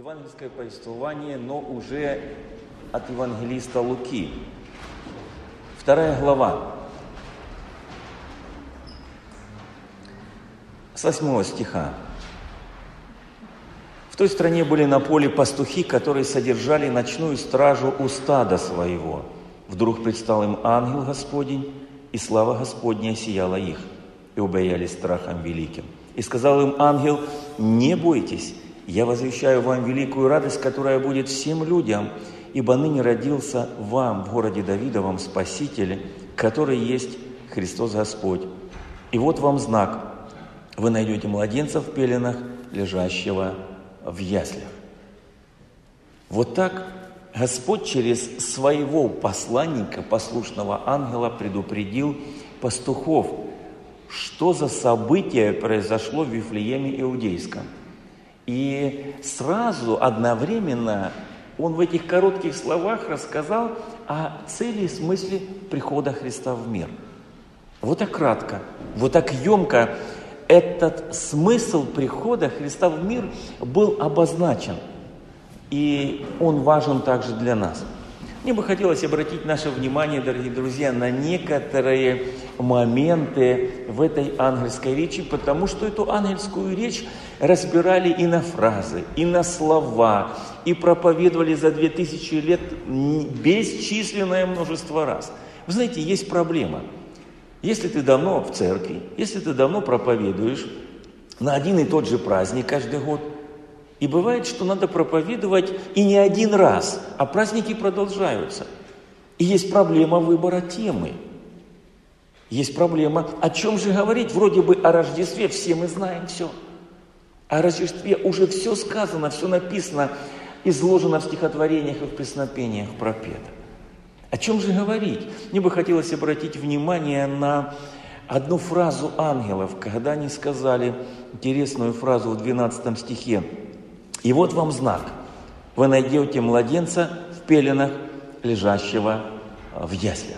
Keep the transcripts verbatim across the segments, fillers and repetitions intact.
Евангельское повествование, но уже от евангелиста Луки. Вторая глава. С восьмого стиха. В той стране были на поле пастухи, которые содержали ночную стражу у стада своего. Вдруг предстал им ангел Господень, и слава Господня осияла их, и убоялись страхом великим. И сказал им ангел: «Не бойтесь, я возвещаю вам великую радость, которая будет всем людям, ибо ныне родился вам в городе Давидовом Спаситель, который есть Христос Господь. И вот вам знак: вы найдете младенца в пеленах, лежащего в яслях». Вот так Господь через своего посланника, послушного ангела, предупредил пастухов, что за событие произошло в Вифлееме Иудейском. И сразу, одновременно, он в этих коротких словах рассказал о цели и смысле прихода Христа в мир. Вот так кратко, вот так емко этот смысл прихода Христа в мир был обозначен. И он важен также для нас. Мне бы хотелось обратить наше внимание, дорогие друзья, на некоторые моменты в этой ангельской речи, потому что эту ангельскую речь разбирали и на фразы, и на слова, и проповедовали за две тысячи лет бесчисленное множество раз. Вы знаете, есть проблема. Если ты давно в церкви, если ты давно проповедуешь на один и тот же праздник каждый год, и бывает, что надо проповедовать и не один раз, а праздники продолжаются. И есть проблема выбора темы. Есть проблема, о чем же говорить. Вроде бы о Рождестве все мы знаем все. О Рождестве уже все сказано, все написано, изложено в стихотворениях и в песнопениях пропето. О чем же говорить? Мне бы хотелось обратить внимание на одну фразу ангелов, когда они сказали интересную фразу в двенадцатом стихе. «И вот вам знак. Вы найдете младенца в пеленах, лежащего в яслях».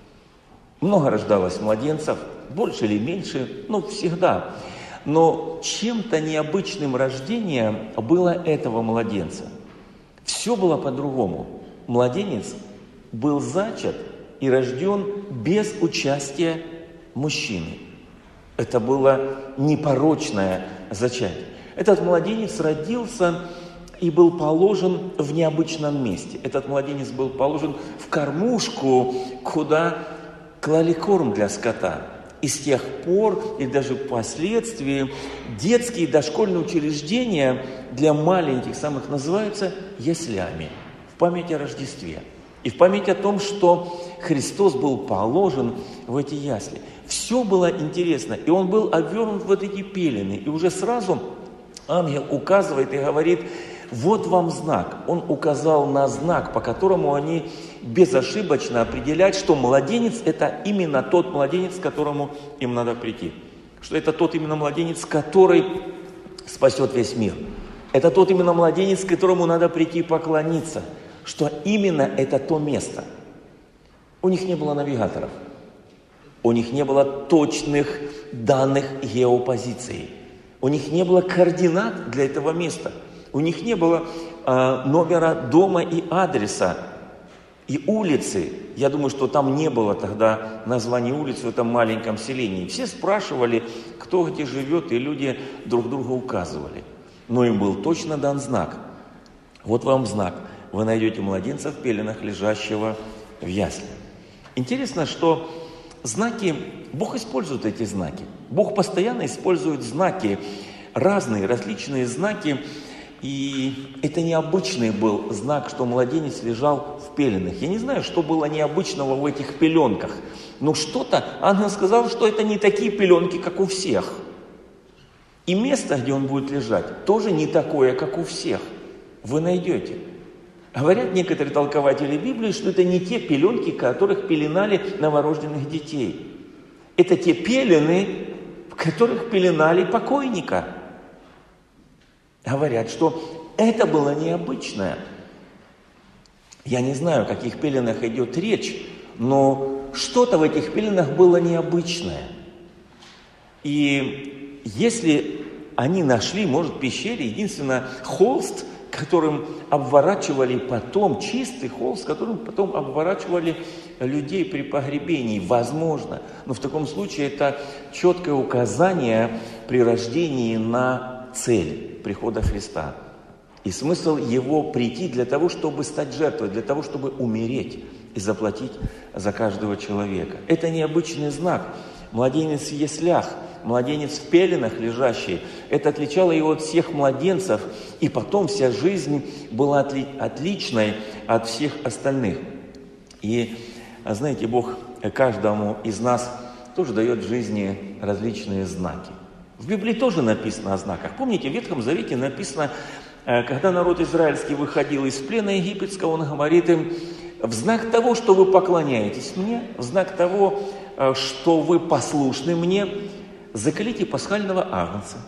Много рождалось младенцев, больше или меньше, ну, всегда. Но чем-то необычным рождением было этого младенца. Все было по-другому. Младенец был зачат и рожден без участия мужчины. Это было непорочное зачатие. Этот младенец родился и был положен в необычном месте. Этот младенец был положен в кормушку, куда клали корм для скота. И с тех пор, и даже впоследствии, детские и дошкольные учреждения для маленьких самых называются яслями, в память о Рождестве. И в память о том, что Христос был положен в эти ясли. Все было интересно, и он был обернут в вот эти пелены. И уже сразу ангел указывает и говорит: вот вам знак. Он указал на знак, по которому они безошибочно определяют, что младенец – это именно тот младенец, к которому им надо прийти. Что это тот именно младенец, который спасет весь мир. Это тот именно младенец, к которому надо прийти поклониться. Что именно это то место. У них не было навигаторов. У них не было точных данных геопозиции. У них не было координат для этого места. У них не было э, номера дома и адреса, и улицы. Я думаю, что там не было тогда названия улицы в этом маленьком селении. Все спрашивали, кто где живет, и люди друг друга указывали. Но им был точно дан знак. Вот вам знак. Вы найдете младенца в пеленах, лежащего в яслях. Интересно, что знаки, Бог использует эти знаки. Бог постоянно использует знаки, разные, различные знаки. И это необычный был знак, что младенец лежал в пеленах. Я не знаю, что было необычного в этих пеленках. Но что-то, ангел сказал, что это не такие пеленки, как у всех. И место, где он будет лежать, тоже не такое, как у всех. Вы найдете. Говорят некоторые толкователи Библии, что это не те пеленки, которых пеленали новорожденных детей. Это те пелены, в которых пеленали покойника. Говорят, что это было необычное. Я не знаю, о каких пеленах идет речь, но что-то в этих пеленах было необычное. И если они нашли, может, в пещере, единственное, холст, которым обворачивали потом, чистый холст, которым потом обворачивали людей при погребении. Возможно. Но в таком случае это четкое указание при рождении на цель прихода Христа. И смысл его прийти для того, чтобы стать жертвой, для того, чтобы умереть и заплатить за каждого человека. Это необычный знак. Младенец в яслях, младенец в пеленах лежащий, это отличало его от всех младенцев, и потом вся жизнь была отли- отличной от всех остальных. И, знаете, Бог каждому из нас тоже дает в жизни различные знаки. В Библии тоже написано о знаках. Помните, в Ветхом Завете написано, когда народ израильский выходил из плена египетского, он говорит им: в знак того, что вы поклоняетесь мне, в знак того, что вы послушны мне, заколите пасхального агнца,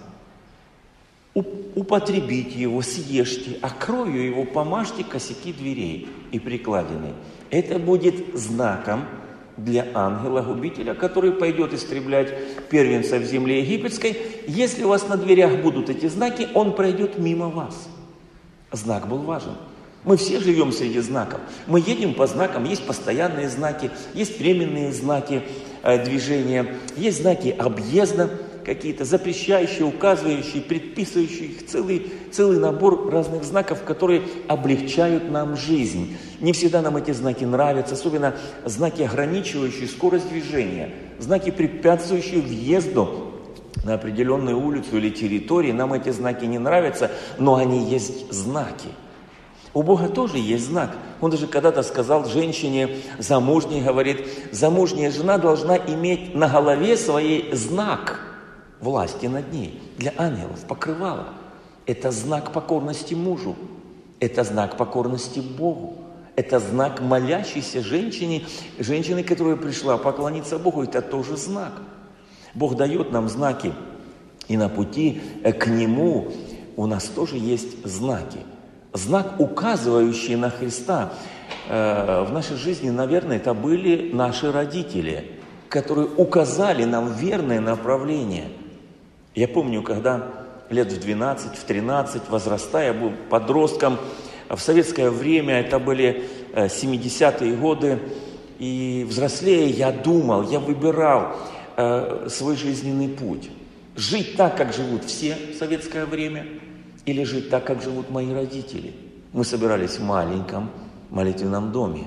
употребите его, съешьте, а кровью его помажьте косяки дверей и прикладины. Это будет знаком для ангела-губителя, который пойдет истреблять первенца в земле египетской. Если у вас на дверях будут эти знаки, он пройдет мимо вас. Знак был важен. Мы все живем среди знаков. Мы едем по знакам, есть постоянные знаки, есть временные знаки э, движения, есть знаки объезда какие-то, запрещающие, указывающие, предписывающие, их целый, целый набор разных знаков, которые облегчают нам жизнь. Не всегда нам эти знаки нравятся, особенно знаки, ограничивающие скорость движения, знаки, препятствующие въезду на определенную улицу или территорию. Нам эти знаки не нравятся, но они есть знаки. У Бога тоже есть знак. Он даже когда-то сказал женщине замужней, говорит, замужняя жена должна иметь на голове своей знак власти над ней. Для ангелов покрывало. Это знак покорности мужу. Это знак покорности Богу. Это знак молящейся женщине, женщины, которая пришла поклониться Богу. Это тоже знак. Бог дает нам знаки. И на пути к Нему у нас тоже есть знаки. Знак, указывающий на Христа. Э, в нашей жизни, наверное, это были наши родители, которые указали нам верное направление. Я помню, когда лет в двенадцать, в тринадцать, возрастая, был подростком, в советское время, это были семидесятые годы, и взрослея я думал, я выбирал э, свой жизненный путь. Жить так, как живут все в советское время, или жить так, как живут мои родители. Мы собирались в маленьком молитвенном доме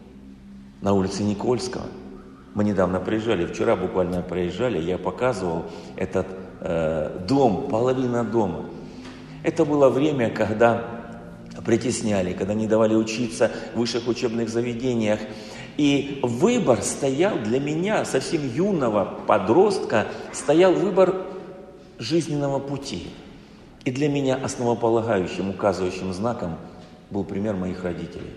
на улице Никольского. Мы недавно приезжали, вчера буквально приезжали, я показывал этот э, дом, половина дома. Это было время, когда притесняли, когда не давали учиться в высших учебных заведениях. И выбор стоял для меня, совсем юного подростка, стоял выбор жизненного пути. И для меня основополагающим, указывающим знаком был пример моих родителей.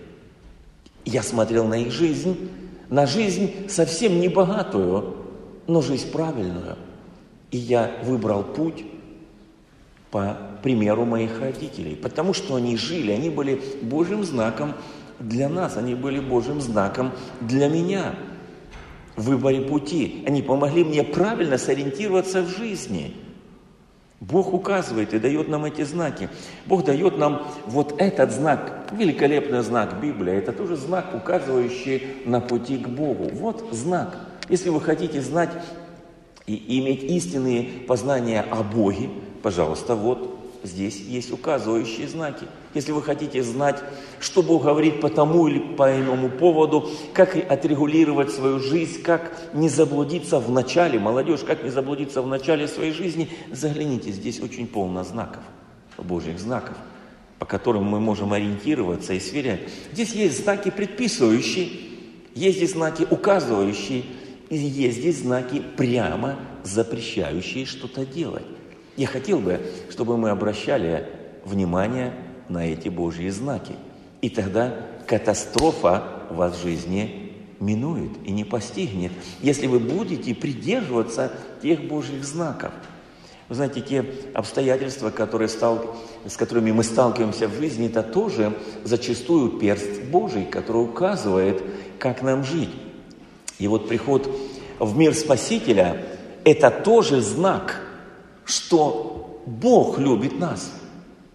Я смотрел на их жизнь, на жизнь совсем не богатую, но жизнь правильную. И я выбрал путь по примеру моих родителей, потому что они жили, они были Божьим знаком для нас, они были Божьим знаком для меня в выборе пути. Они помогли мне правильно сориентироваться в жизни. Бог указывает и дает нам эти знаки. Бог дает нам вот этот знак, великолепный знак Библии. Это тоже знак, указывающий на пути к Богу. Вот знак. Если вы хотите знать и иметь истинные познания о Боге, пожалуйста, вот здесь есть указывающие знаки. Если вы хотите знать, что Бог говорит по тому или по иному поводу, как отрегулировать свою жизнь, как не заблудиться в начале, молодежь, как не заблудиться в начале своей жизни, загляните, здесь очень полно знаков, Божьих знаков, по которым мы можем ориентироваться и сверять. Здесь есть знаки предписывающие, есть здесь знаки указывающие, и есть здесь знаки прямо запрещающие что-то делать. Я хотел бы, чтобы мы обращали внимание на эти Божьи знаки. И тогда катастрофа вас в жизни минует и не постигнет, если вы будете придерживаться тех Божьих знаков. Вы знаете, те обстоятельства, которые стал, с которыми мы сталкиваемся в жизни, это тоже зачастую перст Божий, который указывает, как нам жить. И вот приход в мир Спасителя – это тоже знак, что Бог любит нас.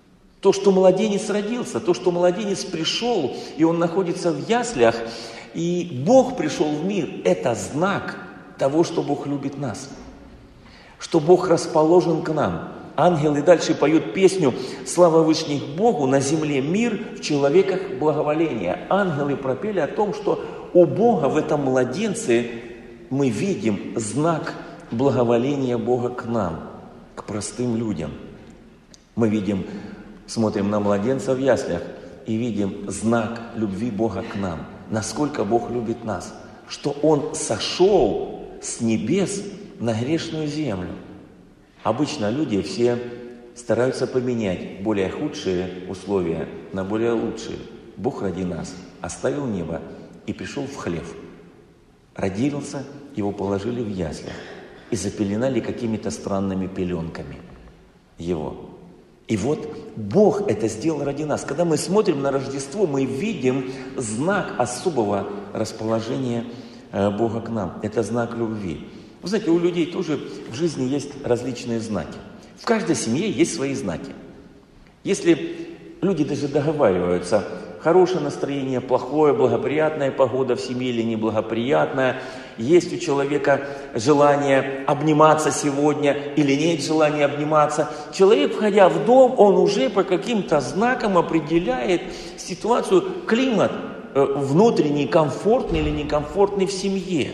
То, что младенец родился, то, что младенец пришел, и он находится в яслях, и Бог пришел в мир, это знак того, что Бог любит нас, что Бог расположен к нам. Ангелы дальше поют песню «Слава Вышних Богу, на земле мир, в человеках благоволение». Ангелы пропели о том, что у Бога в этом младенце мы видим знак благоволения Бога к нам, к простым людям. Мы видим, смотрим на младенца в яслях и видим знак любви Бога к нам. Насколько Бог любит нас, что Он сошел с небес на грешную землю. Обычно люди все стараются поменять более худшие условия на более лучшие. Бог ради нас оставил небо и пришел в хлев. Родился, его положили в яслях и запеленали какими-то странными пеленками его. И вот Бог это сделал ради нас. Когда мы смотрим на Рождество, мы видим знак особого расположения Бога к нам. Это знак любви. Вы знаете, у людей тоже в жизни есть различные знаки. В каждой семье есть свои знаки. Если люди даже договариваются, хорошее настроение, плохое, благоприятная погода в семье или неблагоприятная, есть у человека желание обниматься сегодня или нет желания обниматься, человек, входя в дом, он уже по каким-то знакам определяет ситуацию, климат внутренний, комфортный или некомфортный в семье.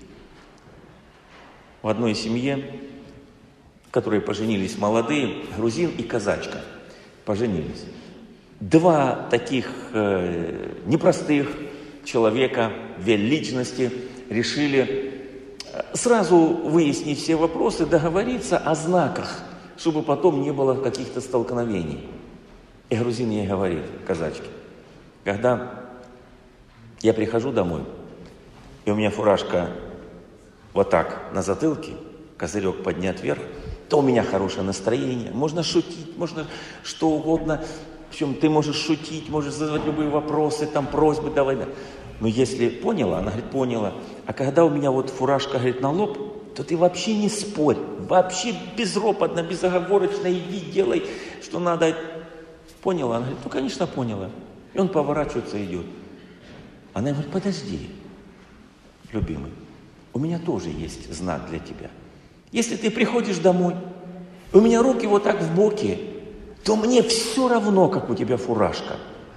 В одной семье, в которой поженились молодые, грузин и казачка, поженились. Два таких э, непростых человека, две личности решили сразу выяснить все вопросы, договориться о знаках, чтобы потом не было каких-то столкновений. И грузин ей говорит, казачке, когда я прихожу домой, и у меня фуражка вот так на затылке, козырек поднят вверх, то у меня хорошее настроение, можно шутить, можно что угодно. Причем ты можешь шутить, можешь задавать любые вопросы, там просьбы давай. Да. Но если поняла, она говорит, поняла. А когда у меня вот фуражка, говорит, на лоб, то ты вообще не спорь. Вообще безропотно, безоговорочно иди, делай, что надо. Поняла? Она говорит, ну, конечно, поняла. И он поворачивается и идет. Она говорит, подожди, любимый, у меня тоже есть знак для тебя. Если ты приходишь домой, у меня руки вот так в боки, то мне все равно, как у тебя фуражка.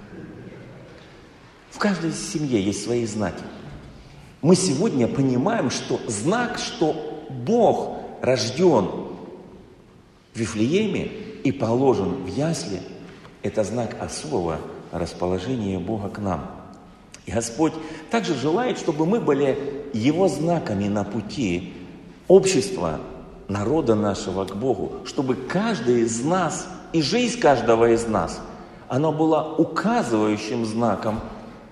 В каждой семье есть свои знаки. Мы сегодня понимаем, что знак, что Бог рожден в Вифлееме и положен в ясли, это знак особого расположения Бога к нам. И Господь также желает, чтобы мы были Его знаками на пути общества, народа нашего к Богу, чтобы каждый из нас и жизнь каждого из нас, она была указывающим знаком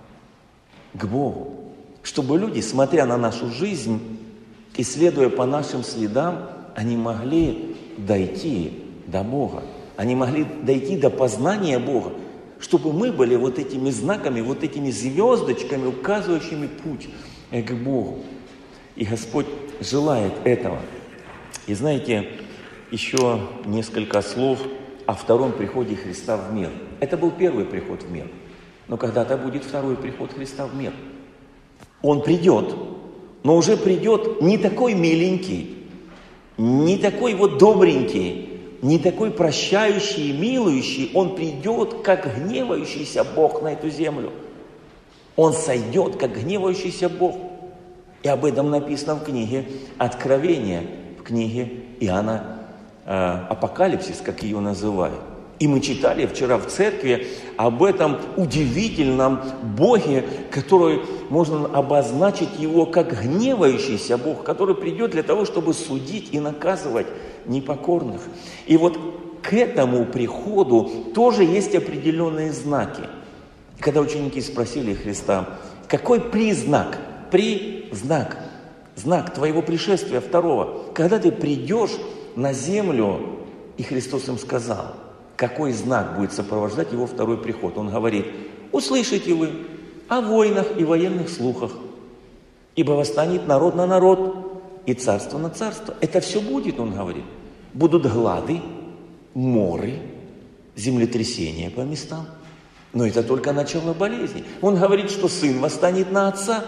к Богу. Чтобы люди, смотря на нашу жизнь и следуя по нашим следам, они могли дойти до Бога. Они могли дойти до познания Бога. Чтобы мы были вот этими знаками, вот этими звездочками, указывающими путь к Богу. И Господь желает этого. И знаете, еще несколько слов о втором приходе Христа в мир. Это был первый приход в мир. Но когда-то будет второй приход Христа в мир. Он придет, но уже придет не такой миленький, не такой вот добренький, не такой прощающий и милующий. Он придет, как гневающийся Бог на эту землю. Он сойдет, как гневающийся Бог. И об этом написано в книге Откровения, в книге Иоанна Апокалипсис, как ее называют. И мы читали вчера в церкви об этом удивительном Боге, который можно обозначить его как гневающийся Бог, который придет для того, чтобы судить и наказывать непокорных. И вот к этому приходу тоже есть определенные знаки. И когда ученики спросили Христа, какой признак, признак, знак твоего пришествия второго, когда ты придешь на землю, и Христос им сказал, какой знак будет сопровождать его второй приход. Он говорит, услышите вы о войнах и военных слухах, ибо восстанет народ на народ и царство на царство. Это все будет, он говорит. Будут глады, моры, землетрясения по местам. Но это только начало болезни. Он говорит, что сын восстанет на отца,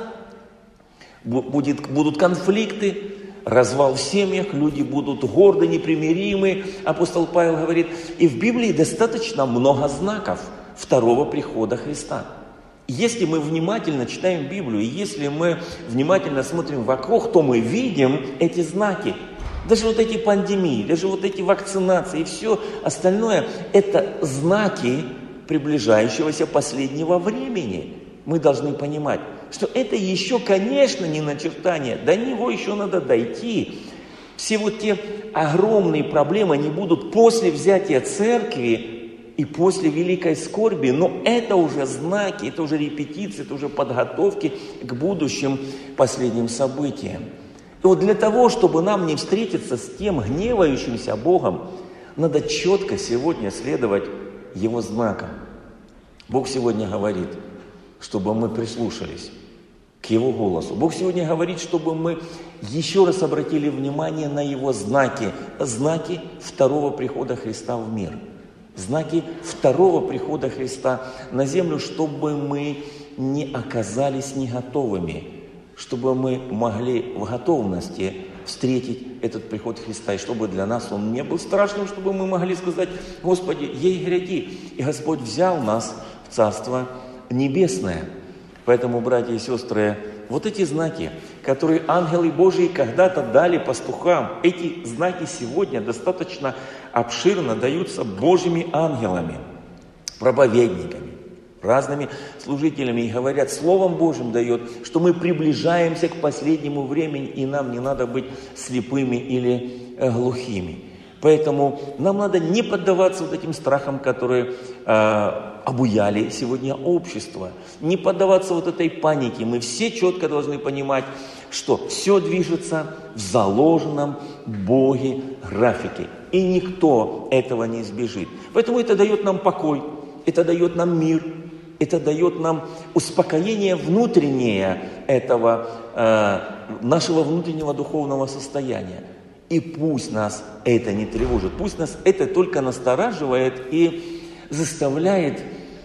будет, будут конфликты, развал в семьях, люди будут горды, непримиримы. Апостол Павел говорит, и в Библии достаточно много знаков второго прихода Христа. Если мы внимательно читаем Библию, и если мы внимательно смотрим вокруг, то мы видим эти знаки. Даже вот эти пандемии, даже вот эти вакцинации и все остальное, это знаки приближающегося последнего времени. Мы должны понимать, что это еще, конечно, не начертание, до него еще надо дойти. Все вот те огромные проблемы, они будут после взятия церкви и после великой скорби, но это уже знаки, это уже репетиции, это уже подготовки к будущим последним событиям. И вот для того, чтобы нам не встретиться с тем гневающимся Богом, надо четко сегодня следовать Его знакам. Бог сегодня говорит, чтобы мы прислушались к Его голосу. Бог сегодня говорит, чтобы мы еще раз обратили внимание на Его знаки. Знаки второго прихода Христа в мир. Знаки второго прихода Христа на землю, чтобы мы не оказались не готовыми, чтобы мы могли в готовности встретить этот приход Христа, и чтобы для нас он не был страшным, чтобы мы могли сказать, Господи, ей гряди. И Господь взял нас в Царство Небесное. Поэтому, братья и сестры, вот эти знаки, которые ангелы Божии когда-то дали пастухам, эти знаки сегодня достаточно обширно даются Божьими ангелами, проповедниками, разными служителями, и говорят, Словом Божьим дает, что мы приближаемся к последнему времени, и нам не надо быть слепыми или глухими. Поэтому нам надо не поддаваться вот этим страхам, которые э, обуяли сегодня общество, не поддаваться вот этой панике. Мы все четко должны понимать, что все движется в заложенном Боге графике, и никто этого не избежит. Поэтому это дает нам покой, это дает нам мир, это дает нам успокоение внутреннее этого э, нашего внутреннего духовного состояния. И пусть нас это не тревожит, пусть нас это только настораживает и заставляет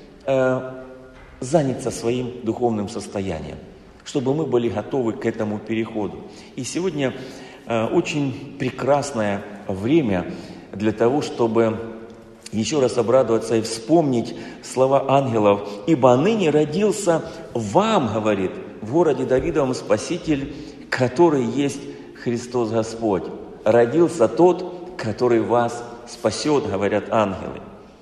э, заняться своим духовным состоянием, чтобы мы были готовы к этому переходу. И сегодня э, очень прекрасное время для того, чтобы еще раз обрадоваться и вспомнить слова ангелов. «Ибо ныне родился вам, — говорит, — в городе Давидовом Спаситель, который есть Христос Господь. Родился тот, который вас спасет, — говорят ангелы».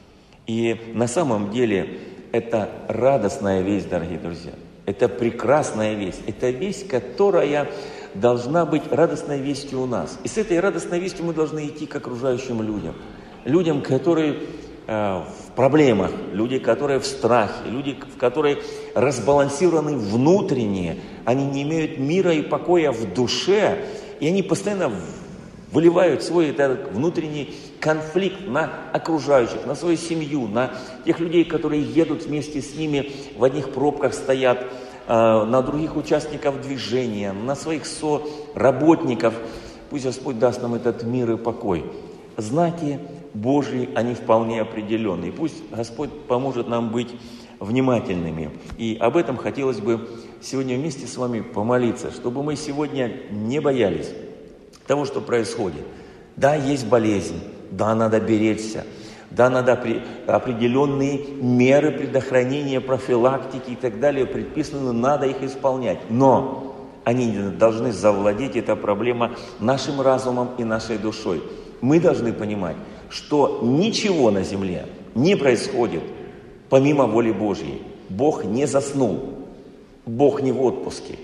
И на самом деле это радостная весть, дорогие друзья. Это прекрасная весть. Это весть, которая должна быть радостной вестью у нас. И с этой радостной вестью мы должны идти к окружающим людям. Людям, которые э, в проблемах, люди, которые в страхе, люди, которые разбалансированы внутренне, они не имеют мира и покоя в душе, и они постоянно выливают свой этот внутренний конфликт на окружающих, на свою семью, на тех людей, которые едут вместе с ними, в одних пробках стоят, э, на других участников движения, на своих соработников. Пусть Господь даст нам этот мир и покой. Знаки Божьи, они вполне определенные. Пусть Господь поможет нам быть внимательными. И об этом хотелось бы сегодня вместе с вами помолиться, чтобы мы сегодня не боялись того, что происходит. Да, есть болезнь, да, надо беречься, да, надо при, определенные меры предохранения, профилактики и так далее предписаны, надо их исполнять. Но они должны завладеть, эта проблема, нашим разумом и нашей душой. Мы должны понимать, что ничего на земле не происходит помимо воли Божьей. Бог не заснул, Бог не в отпуске,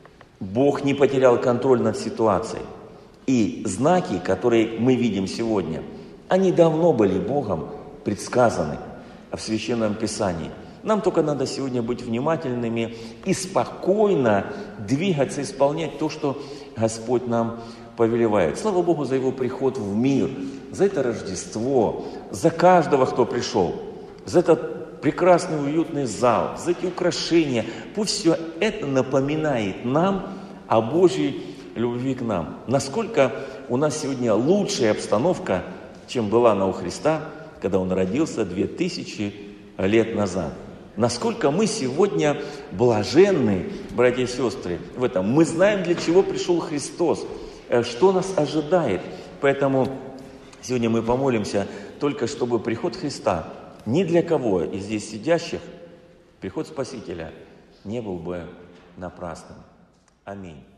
Бог не потерял контроль над ситуацией. И знаки, которые мы видим сегодня, они давно были Богом предсказаны в Священном Писании. Нам только надо сегодня быть внимательными и спокойно двигаться, исполнять то, что Господь нам повелевает. Слава Богу за Его приход в мир, за это Рождество, за каждого, кто пришел, за этот прекрасный уютный зал, за эти украшения. Пусть все это напоминает нам о Божьей любви к нам. Насколько у нас сегодня лучшая обстановка, чем была она у Христа, когда Он родился две тысячи лет назад. Насколько мы сегодня блаженны, братья и сестры, в этом. Мы знаем, для чего пришел Христос, что нас ожидает. Поэтому сегодня мы помолимся только, чтобы приход Христа ни для кого из здесь сидящих, приход Спасителя не был бы напрасным. Аминь.